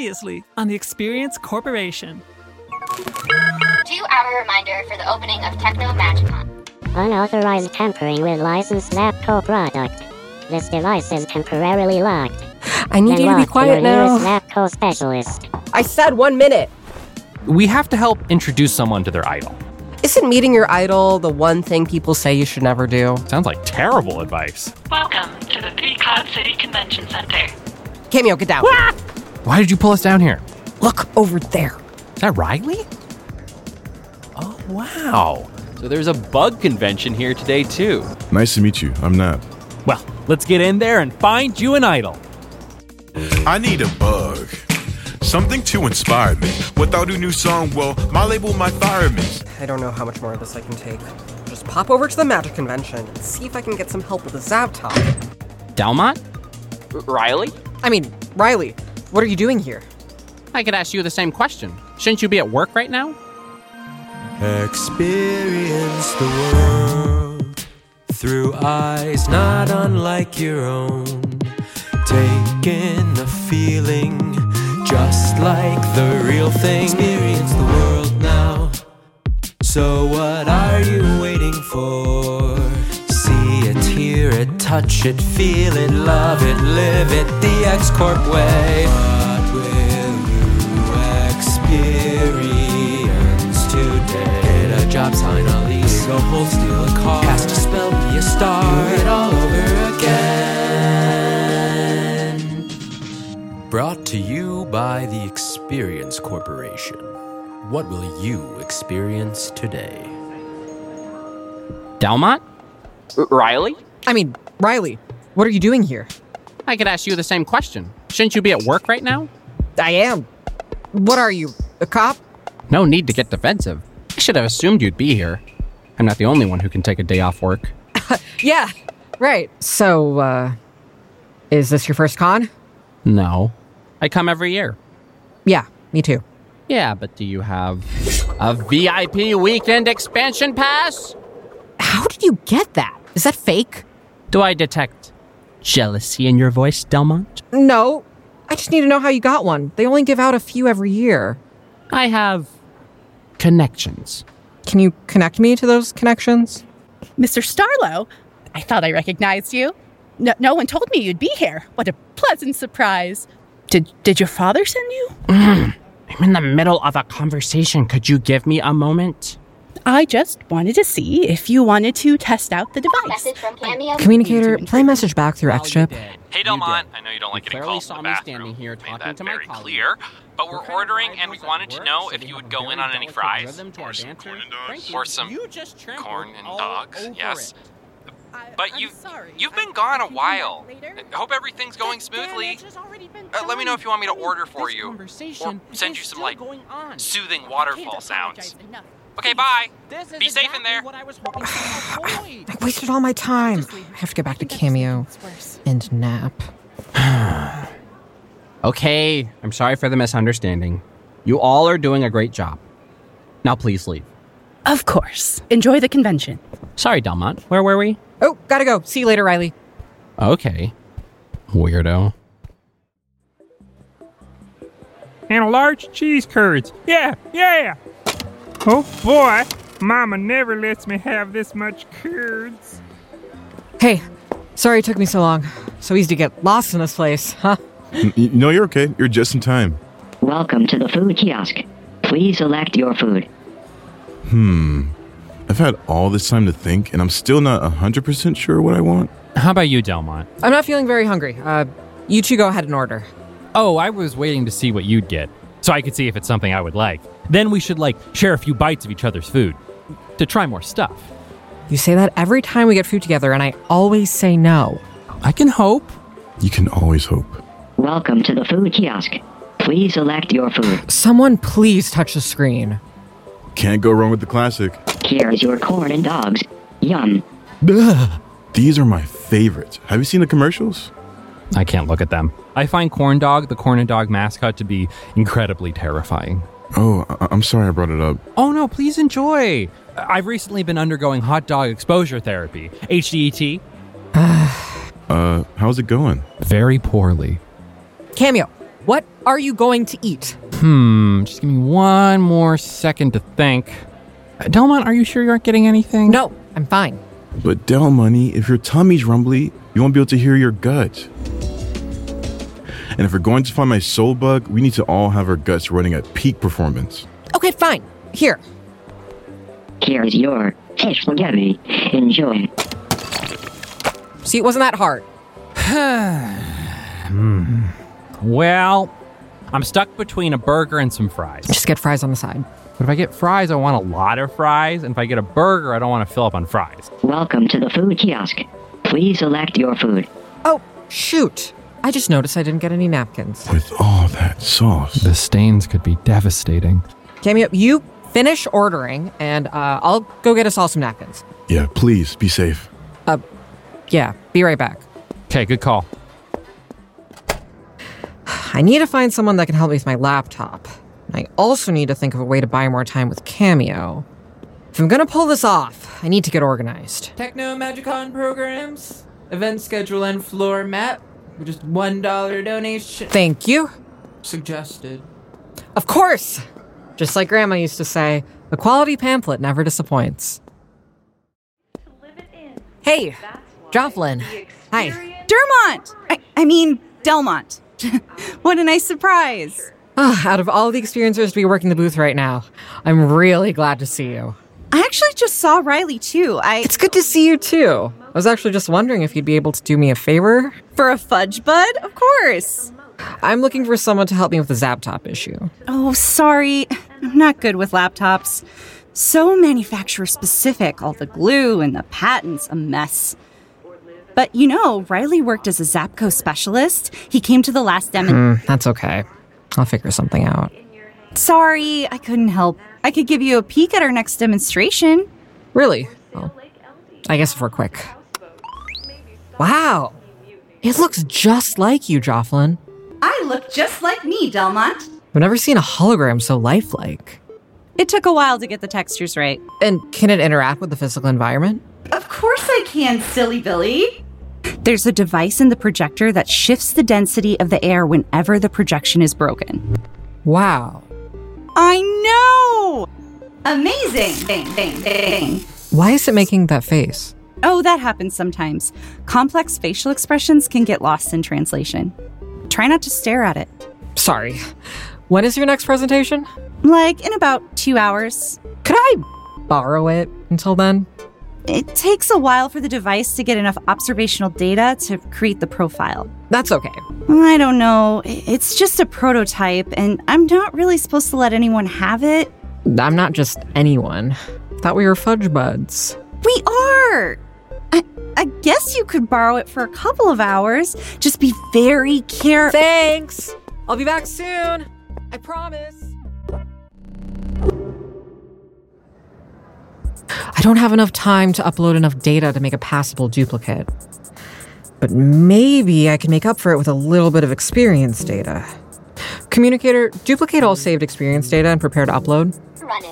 Previously on the Experience Corporation. 2-hour reminder for the opening of Techno Magicon. Unauthorized tampering with licensed Snapco product. This device is temporarily locked. I need you to be quiet now. Snapco specialist. I said 1 minute. We have to help introduce someone to their idol. Isn't meeting your idol the one thing people say you should never do? Sounds like terrible advice. Welcome to the Peacock City Convention Center. Cameo, get down. Ah! Why did you pull us down here? Look over there. Is that Riley? Oh, wow. So there's a bug convention here today, too. Nice to meet you. I'm Nap. Well, let's get in there and find you an idol. I need a bug. Something to inspire me. Without a new song, well, my label might fire me. I don't know how much more of this I can take. Just pop over to the Magic Convention and see if I can get some help with the Zaptalk. Delmont? Riley? Riley, what are you doing here? I could ask you the same question. Shouldn't you be at work right now? Experience the world through eyes not unlike your own. Take in the feeling just like the real thing. Experience the world now. So what are you waiting for? See it, hear it, touch it, feel it, love it, live it the X-Corp way. What will you experience today? Get a job, sign a lease, go pull, steal a car, cast a spell, be a star, do it all over again. Brought to you by the Experience Corporation. What will you experience today? Delmont? Riley? Riley, what are you doing here? I could ask you the same question. Shouldn't you be at work right now? I am. What are you, a cop? No need to get defensive. I should have assumed you'd be here. I'm not the only one who can take a day off work. Yeah, right. So, is this your first con? No. I come every year. Yeah, me too. Yeah, but do you have a VIP weekend expansion pass? How did you get that? Is that fake? Do I detect jealousy in your voice, Delmont? No. I just need to know how you got one. They only give out a few every year. I have connections. Can you connect me to those connections? Mr. Starlow, I thought I recognized you. No one told me you'd be here. What a pleasant surprise. Did your father send you? I'm in the middle of a conversation. Could you give me a moment? I just wanted to see if you wanted to test out the device. Message from Cameo. Communicator, play message back through X-Chip. Hey Delmont, I know you don't like getting calls from the bathroom. Here Made talking that to my very colleague. clear. But we're ordering, and we wanted to know if you would go in on any fries, or some corn and dogs, or some corn and dogs. Yes. But you've been gone a while. I hope everything's going smoothly. Let me know if you want me to order for you, or send you some soothing waterfall sounds. Okay, bye. Be safe in there. I wasted all my time. I have to get back to Cameo and Nap. Okay, I'm sorry for the misunderstanding. You all are doing a great job. Now please leave. Of course. Enjoy the convention. Sorry, Delmont. Where were we? Oh, gotta go. See you later, Riley. Okay. Weirdo. And large cheese curds. Yeah. Oh boy, Mama never lets me have this much curds. Hey, sorry it took me so long. So easy to get lost in this place, huh? No, you're okay. You're just in time. Welcome to the food kiosk. Please select your food. I've had all this time to think, and I'm still not 100% sure what I want. How about you, Delmont? I'm not feeling very hungry. You two go ahead and order. Oh, I was waiting to see what you'd get, so I could see if it's something I would like. Then we should, share a few bites of each other's food, to try more stuff. You say that every time we get food together, and I always say no. I can hope. You can always hope. Welcome to the food kiosk. Please select your food. Someone please touch the screen. Can't go wrong with the classic. Here's your corn and dogs. Yum. Ugh. These are my favorites. Have you seen the commercials? I can't look at them. I find Corn Dog, the Corn and Dog mascot, to be incredibly terrifying. Oh, I'm sorry I brought it up. Oh no, please enjoy. I've recently been undergoing hot dog exposure therapy, HDET. How's it going? Very poorly. Cameo, What are you going to eat? Just give me one more second to think. Delmont, are you sure you aren't getting anything? No, I'm fine. But Del Money, if your tummy's rumbly, you won't be able to hear your gut. And if we're going to find my soul bug, we need to all have our guts running at peak performance. Okay, fine. Here. Here's your fish spaghetti. Enjoy. See, it wasn't that hard. Well, I'm stuck between a burger and some fries. Just get fries on the side. But if I get fries, I want a lot of fries. And if I get a burger, I don't want to fill up on fries. Welcome to the food kiosk. Please select your food. Oh, shoot. I just noticed I didn't get any napkins. With all that sauce. The stains could be devastating. Cameo, you finish ordering, and I'll go get us all some napkins. Yeah, please, be safe. Yeah, be right back. Okay, good call. I need to find someone that can help me with my laptop. I also need to think of a way to buy more time with Cameo. If I'm gonna pull this off, I need to get organized. Techno Magicon programs, event schedule and floor map, with just $1 donation. Thank you. Suggested. Of course! Just like Grandma used to say, the quality pamphlet never disappoints. Hey, Jocelyn. Hi. Dermont! I mean, Delmont. What a nice surprise. Out of all the experiencers to be working the booth right now, I'm really glad to see you. I actually just saw Riley, too. It's good to see you, too. I was actually just wondering if you'd be able to do me a favor. For a fudge bud? Of course. I'm looking for someone to help me with the Zaptop issue. Oh, sorry. I'm not good with laptops. So manufacturer-specific. All the glue and the patents, a mess. But you know, Riley worked as a Zapco specialist. He came to the last demo. That's okay. I'll figure something out. Sorry, I couldn't help. I could give you a peek at our next demonstration. Really? Well, I guess if we're quick. Wow! It looks just like you, Jocelyn. I look just like me, Delmont. I've never seen a hologram so lifelike. It took a while to get the textures right. And can it interact with the physical environment? Of course I can, silly Billy. There's a device in the projector that shifts the density of the air whenever the projection is broken. Wow. I know! Amazing! Bang, bang, bang. Why is it making that face? Oh, that happens sometimes. Complex facial expressions can get lost in translation. Try not to stare at it. Sorry. When is your next presentation? Like in about 2 hours. Could I borrow it until then? It takes a while for the device to get enough observational data to create the profile. That's okay. I don't know. It's just a prototype, and I'm not really supposed to let anyone have it. I'm not just anyone. Thought we were fudge buds. We are! I guess you could borrow it for a couple of hours. Just be very careful. Thanks! I'll be back soon. I promise. I don't have enough time to upload enough data to make a passable duplicate. But maybe I can make up for it with a little bit of experience data. Communicator, duplicate all saved experience data and prepare to upload. Running.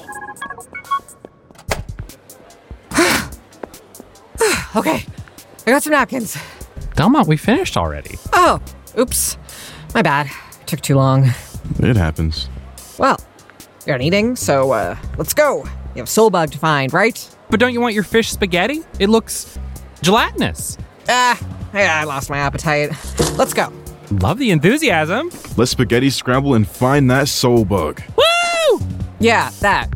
Okay, I got some napkins. Delmont, we finished already. Oh, oops. My bad. Took too long. It happens. Well, you're not eating, so let's go. You have soul bug to find, right? But don't you want your fish spaghetti? It looks gelatinous. I lost my appetite. Let's go. Love the enthusiasm. Let's spaghetti scramble and find that soul bug. Woo! Yeah, that.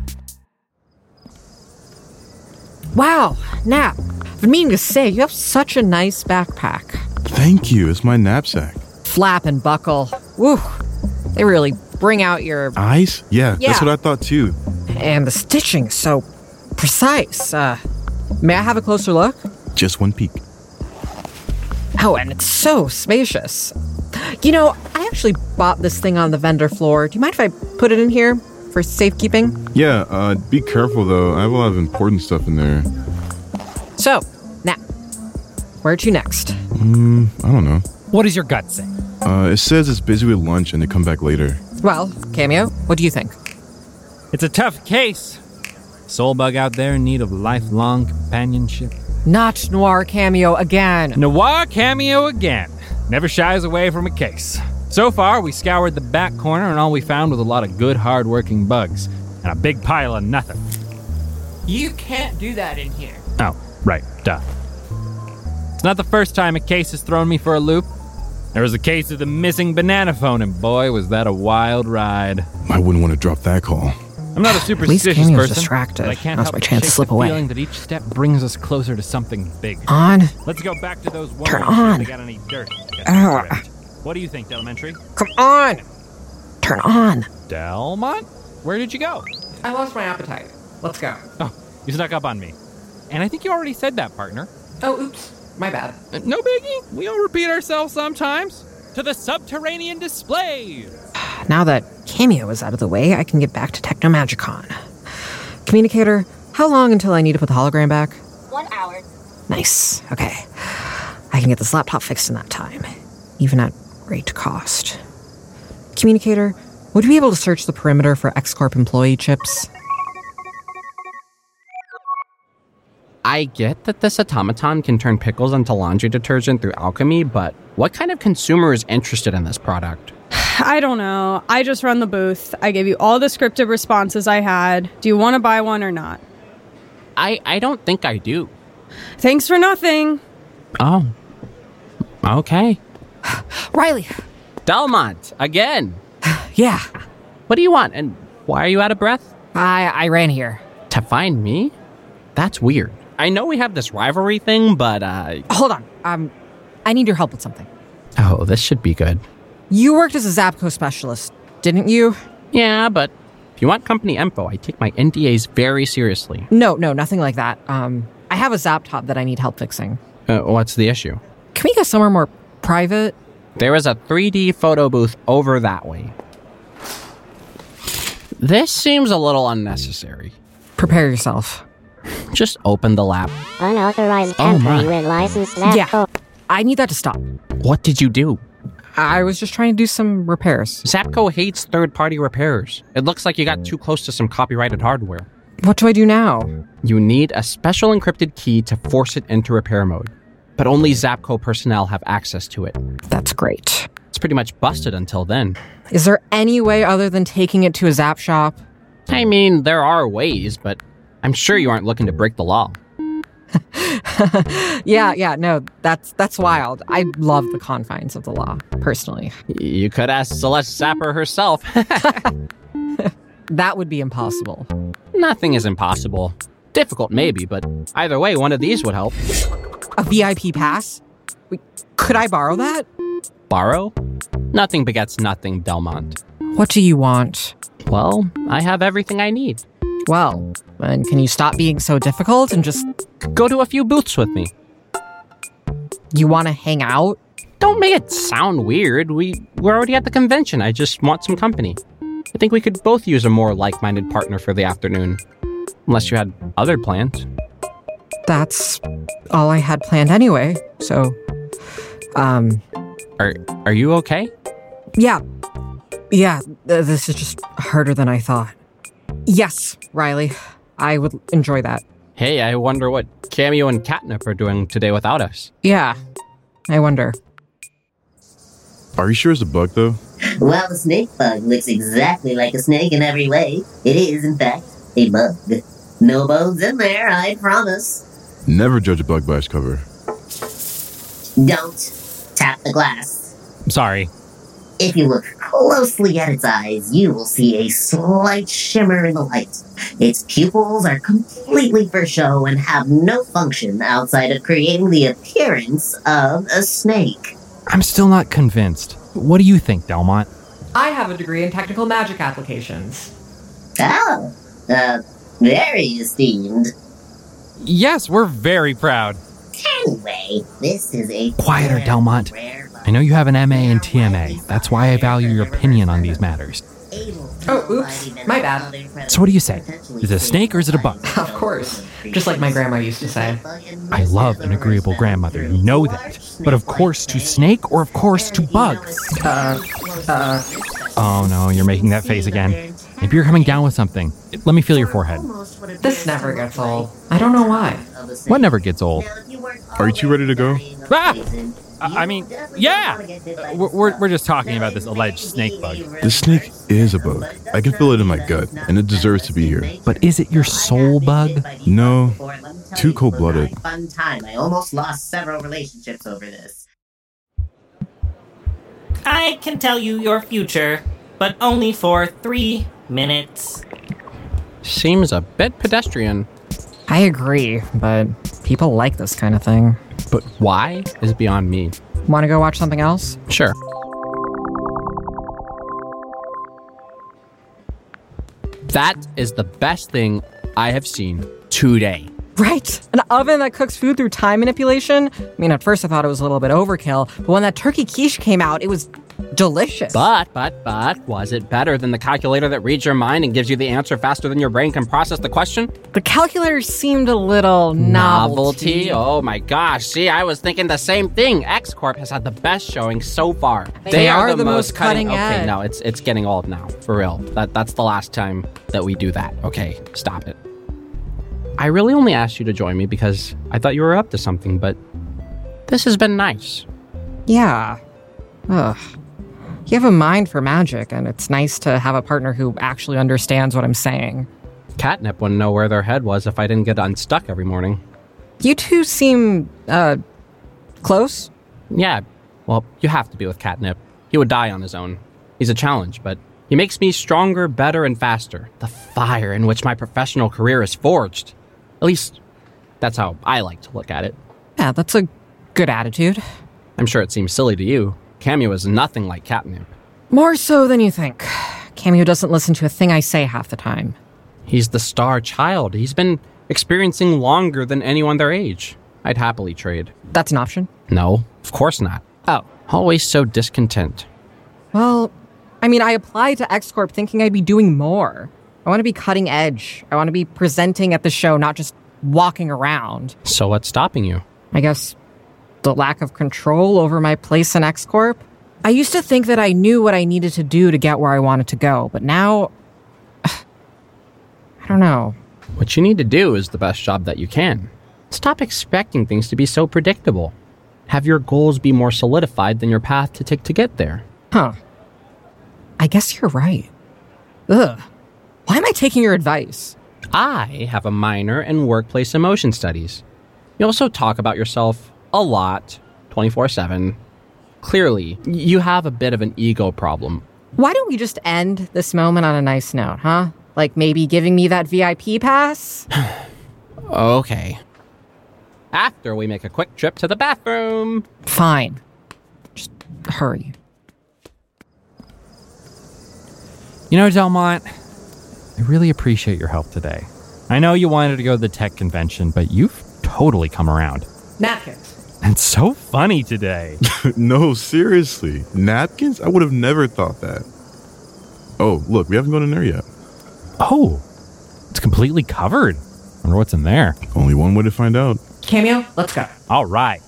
Wow, Nap. I've been meaning to say, you have such a nice backpack. Thank you. It's my knapsack. Flap and buckle. Woo. They really bring out your... Eyes? Yeah, that's what I thought too. And the stitching is so precise. May I have a closer look? Just one peek. Oh, and it's so spacious. You know, I actually bought this thing on the vendor floor. Do you mind if I put it in here for safekeeping? Yeah, be careful though. I have a lot of important stuff in there. So, now, where to next? I don't know. What does your gut say? It says it's busy with lunch and to come back later. Well, Cameo, what do you think? It's a tough case. Soul bug out there in need of lifelong companionship. Not Noir Cameo again. Noir Cameo again. Never shies away from a case. So far, we scoured the back corner, and all we found was a lot of good, hard-working bugs. And a big pile of nothing. You can't do that in here. Oh, right, duh. It's not the first time a case has thrown me for a loop. There was a case of the missing banana phone, and boy, was that a wild ride. I wouldn't want to drop that call. I'm not a At least superstitious Cammy was person, distracted. but I can't Now's help my but chance to shake slip the away. feeling that each step brings us closer to something big. On. Let's go back to those women. Turn on. They got any dirt. What do you think, Delmentary? Come on! Turn on. Delmont? Where did you go? I lost my appetite. Let's go. Oh, you snuck up on me. And I think you already said that, partner. Oh, oops. My bad. No biggie. We all repeat ourselves sometimes. To the subterranean display. Now that Cameo is out of the way, I can get back to Technomagicon. Communicator, how long until I need to put the hologram back? 1 hour. Nice. Okay. I can get this laptop fixed in that time, even at great cost. Communicator, would you be able to search the perimeter for X-Corp employee chips? I get that this automaton can turn pickles into laundry detergent through alchemy, but what kind of consumer is interested in this product? I don't know. I just run the booth. I gave you all the scripted responses I had. Do you want to buy one or not? I don't think I do. Thanks for nothing. Oh. Okay. Riley! Delmont, again! Yeah. What do you want, and why are you out of breath? I ran here. To find me? That's weird. I know we have this rivalry thing, but Hold on. I need your help with something. Oh, this should be good. You worked as a Zapco specialist, didn't you? Yeah, but if you want company info, I take my NDAs very seriously. No, nothing like that. I have a Zaptop that I need help fixing. What's the issue? Can we go somewhere more private? There is a 3D photo booth over that way. This seems a little unnecessary. Prepare yourself. Just open the lap. Unauthorized tampering with licensed laptop. Yeah, I need that to stop. What did you do? I was just trying to do some repairs. Zapco hates third-party repairs. It looks like you got too close to some copyrighted hardware. What do I do now? You need a special encrypted key to force it into repair mode. But only Zapco personnel have access to it. That's great. It's pretty much busted until then. Is there any way other than taking it to a Zap shop? I mean, there are ways, but I'm sure you aren't looking to break the law. Yeah, no, that's wild. I love the confines of the law, personally. You could ask Celeste Zapper herself. That would be impossible. Nothing is impossible. Difficult, maybe, but either way, one of these would help. A VIP pass? Wait, could I borrow that? Borrow? Nothing begets nothing, Delmont. What do you want? Well, I have everything I need. Well, then can you stop being so difficult and just go to a few booths with me? You want to hang out? Don't make it sound weird. We're already at the convention. I just want some company. I think we could both use a more like-minded partner for the afternoon. Unless you had other plans. That's all I had planned anyway, so... Are you okay? Yeah, this is just harder than I thought. Yes, Riley, I would enjoy that. Hey, I wonder what Cameo and Catnip are doing today without us. Yeah, I wonder. Are you sure it's a bug, though? While the snake bug looks exactly like a snake in every way, it is, in fact, a bug. No bones in there, I promise. Never judge a bug by its cover. Don't tap the glass. I'm sorry. If you look closely at its eyes, you will see a slight shimmer in the light. Its pupils are completely for show and have no function outside of creating the appearance of a snake. I'm still not convinced. What do you think, Delmont? I have a degree in technical magic applications. Oh, very esteemed. Yes, we're very proud. Anyway, this is a... Quieter, Delmont. I know you have an MA in TMA. That's why I value your opinion on these matters. Oh, oops. My bad. So what do you say? Is it a snake or is it a bug? Of course. Just like my grandma used to say. I love an agreeable grandmother, you know that. But of course to snake or of course to bug? Oh no, you're making that face again. Maybe you're coming down with something. Let me feel your forehead. This never gets old. I don't know why. What never gets old? Are you two ready to go? Ah! I mean, yeah. We're just talking about this alleged snake bug. This snake is a bug. I can feel it in my gut, and it deserves to be here. But is it your soul bug? No, too cold-blooded. Fun time. I almost lost several relationships over this. I can tell you your future, but only for 3 minutes. Seems a bit pedestrian. I agree, but people like this kind of thing. But why is beyond me. Want to go watch something else? Sure. That is the best thing I have seen today. Right? An oven that cooks food through time manipulation? I mean, at first I thought it was a little bit overkill, but when that turkey quiche came out, it was delicious. But, was it better than the calculator that reads your mind and gives you the answer faster than your brain can process the question? The calculator seemed a little novelty. Oh my gosh, see, I was thinking the same thing. X-Corp has had the best showing so far. They are the most cutting edge. Okay, no, it's getting old now, for real. That's the last time that we do that. Okay, stop it. I really only asked you to join me because I thought you were up to something, but this has been nice. Yeah. Ugh. You have a mind for magic, and it's nice to have a partner who actually understands what I'm saying. Catnip wouldn't know where their head was if I didn't get unstuck every morning. You two seem, close? Yeah, well, you have to be with Catnip. He would die on his own. He's a challenge, but he makes me stronger, better, and faster. The fire in which my professional career is forged. At least, that's how I like to look at it. Yeah, that's a good attitude. I'm sure it seems silly to you. Cameo is nothing like Catnip. More so than you think. Cameo doesn't listen to a thing I say half the time. He's the star child. He's been experiencing longer than anyone their age. I'd happily trade. That's an option? No, of course not. Oh. Always so discontent. Well, I mean, I applied to X-Corp thinking I'd be doing more. I want to be cutting edge. I want to be presenting at the show, not just walking around. So what's stopping you? I guess the lack of control over my place in X-Corp. I used to think that I knew what I needed to do to get where I wanted to go, but now, I don't know. What you need to do is the best job that you can. Stop expecting things to be so predictable. Have your goals be more solidified than your path to take to get there. Huh. I guess you're right. Ugh. Why am I taking your advice? I have a minor in workplace emotion studies. You also talk about yourself a lot, 24/7. Clearly, you have a bit of an ego problem. Why don't we just end this moment on a nice note, huh? Like maybe giving me that VIP pass? Okay. After we make a quick trip to the bathroom. Fine. Just hurry. You know, Delmont, I really appreciate your help today. I know you wanted to go to the tech convention, but you've totally come around. Napkins. And so funny today. No, seriously. Napkins? I would have never thought that. Oh, look, we haven't gone in there yet. Oh, it's completely covered. Wonder what's in there. Only one way to find out. Cameo, let's go. All right.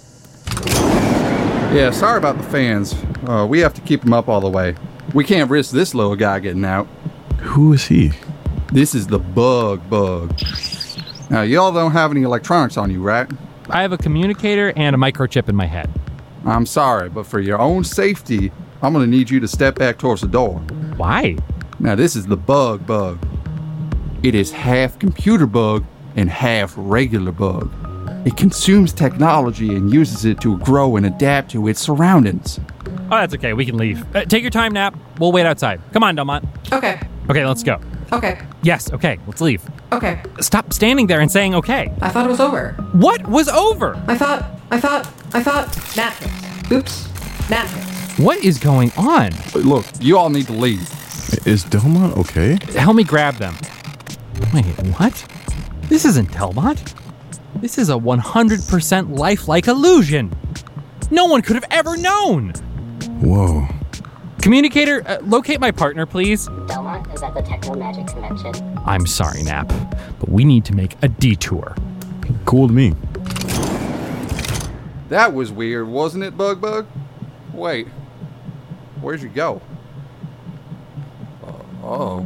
Yeah, sorry about the fans. We have to keep them up all the way. We can't risk this little guy getting out. Who is he? This is the bug. Now, y'all don't have any electronics on you, right? I have a communicator and a microchip in my head. I'm sorry, but for your own safety, I'm gonna need you to step back towards the door. Why? Now, this is the bug. It is half computer bug and half regular bug. It consumes technology and uses it to grow and adapt to its surroundings. Oh, that's okay. We can leave. Take your time, Nap. We'll wait outside. Come on, Delmont. Okay. Okay, let's go. Okay. Yes, okay. Let's leave. Okay. Stop standing there and saying okay. I thought it was over. What was over? I thought. Napkins. Oops. Napkins. What is going on? Look, you all need to leave. Is Delmont okay? Help me grab them. Wait, what? This isn't Delmont. This is a 100% lifelike illusion. No one could have ever known. Whoa. Communicator, locate my partner, please. Delmont is at the Techno Magic Convention. I'm sorry, Nap, but we need to make a detour. Cool to me. That was weird, wasn't it, Bug? Wait, where'd you go? Oh.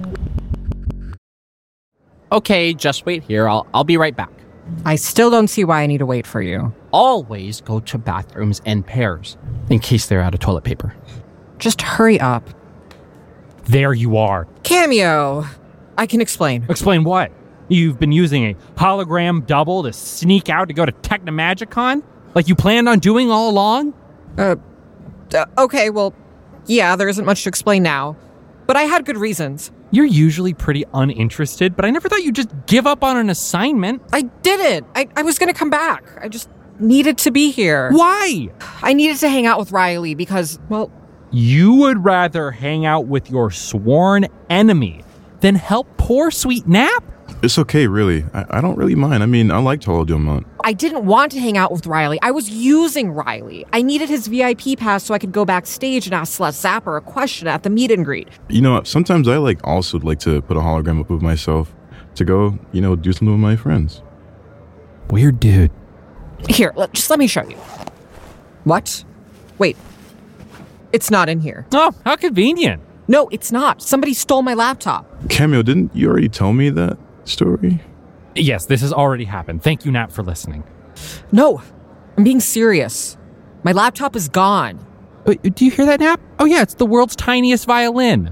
Okay, just wait here. I'll be right back. I still don't see why I need to wait for you. always go to bathrooms in pairs, in case they're out of toilet paper. Just hurry up. There you are. Cameo. I can explain. Explain what? You've been using a hologram double to sneak out to go to Technomagicon? Like you planned on doing all along? Okay, well, yeah, there isn't much to explain now. But I had good reasons. You're usually pretty uninterested, but I never thought you'd just give up on an assignment. I didn't. I was going to come back. I just needed to be here. Why? I needed to hang out with Riley because, well... You would rather hang out with your sworn enemy than help poor sweet Nap? It's okay, really. I don't really mind. I mean, I liked Holodilmont. I didn't want to hang out with Riley. I was using Riley. I needed his VIP pass so I could go backstage and ask Celeste Zapper a question at the meet and greet. You know, sometimes I also like to put a hologram up of myself to go, do something with my friends. Weird dude. Here, just let me show you. What? Wait. It's not in here. Oh, how convenient. No, it's not. Somebody stole my laptop. Cameo, didn't you already tell me that story? Yes, this has already happened. Thank you, Nap, for listening. No, I'm being serious. My laptop is gone. Do you hear that, Nap? Oh yeah, it's the world's tiniest violin.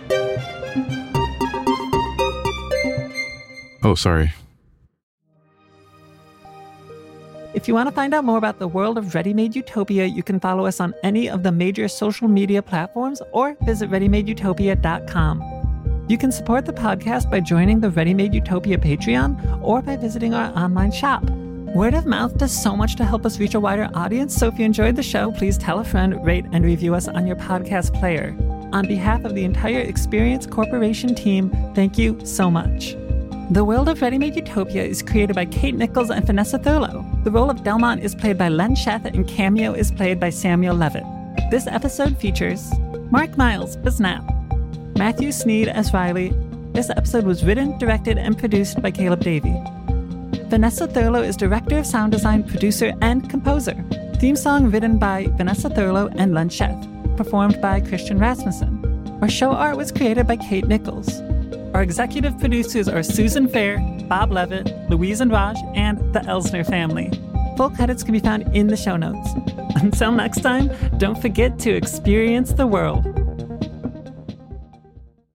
Oh, sorry. If you want to find out more about the world of Ready Made Utopia, you can follow us on any of the major social media platforms or visit ReadyMadeUtopia.com. You can support the podcast by joining the Ready Made Utopia Patreon or by visiting our online shop. Word of mouth does so much to help us reach a wider audience, so if you enjoyed the show, please tell a friend, rate, and review us on your podcast player. On behalf of the entire Experience Corporation team, thank you so much. The world of Ready Made Utopia is created by Kate Nichols and Vanessa Thurlow. The role of Delmont is played by Len Sheth, and Cameo is played by Samuel Levitt. This episode features Mark Miles as Nap, Matthew Sneed as Riley. This episode was written, directed, and produced by Caleb Davey. Vanessa Thurlow is director of sound design, producer, and composer. Theme song written by Vanessa Thurlow and Len Sheth, performed by Christian Rasmussen. Our show art was created by Kate Nichols. Our executive producers are Susan Fair, Bob Levitt, Louise and Raj, and the Elsner family. Full credits can be found in the show notes. Until next time, don't forget to experience the world.